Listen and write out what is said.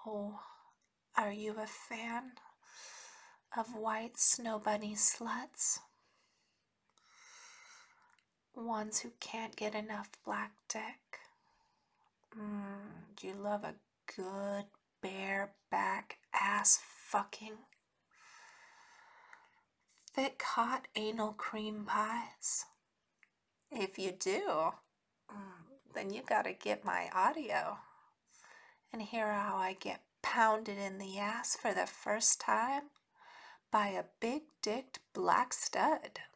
Oh, are you a fan of white snow bunny sluts? Ones who can't get enough black dick? Do you love a good bareback ass fucking? Thick hot anal cream pies? If you do, then you gotta get my audio and hear how I get pounded in the ass for the first time by a big-dicked black stud.